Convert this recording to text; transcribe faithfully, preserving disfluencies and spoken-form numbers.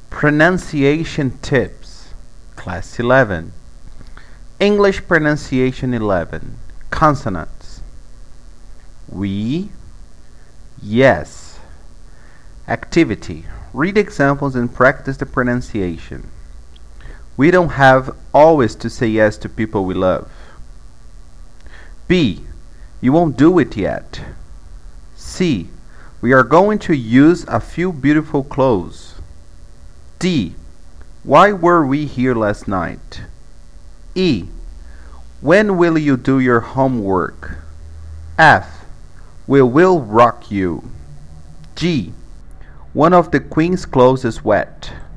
Pronunciation tips. Class eleven. English pronunciation eleven. Consonants. We, yes. Activity. Read examples and practice the pronunciation. We don't have always to say yes to people we love. B. You won't do it yet. C. We are going to use a few beautiful clothes. D. Why were we here last night? E. When will you do your homework? F. We will rock you. G. One of the queen's clothes is wet.